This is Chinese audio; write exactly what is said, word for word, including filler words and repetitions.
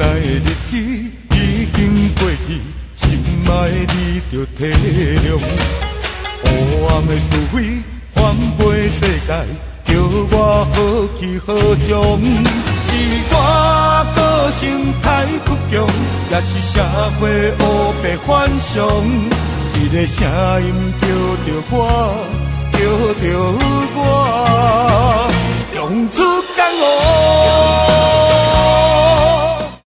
爱的日子已经过去，心爱的你着体谅。黑暗的是非翻飞世界，叫我好去好从。是我个性太倔强，也是社会乌白反常。一个声音叫着我，叫着我，用出江湖。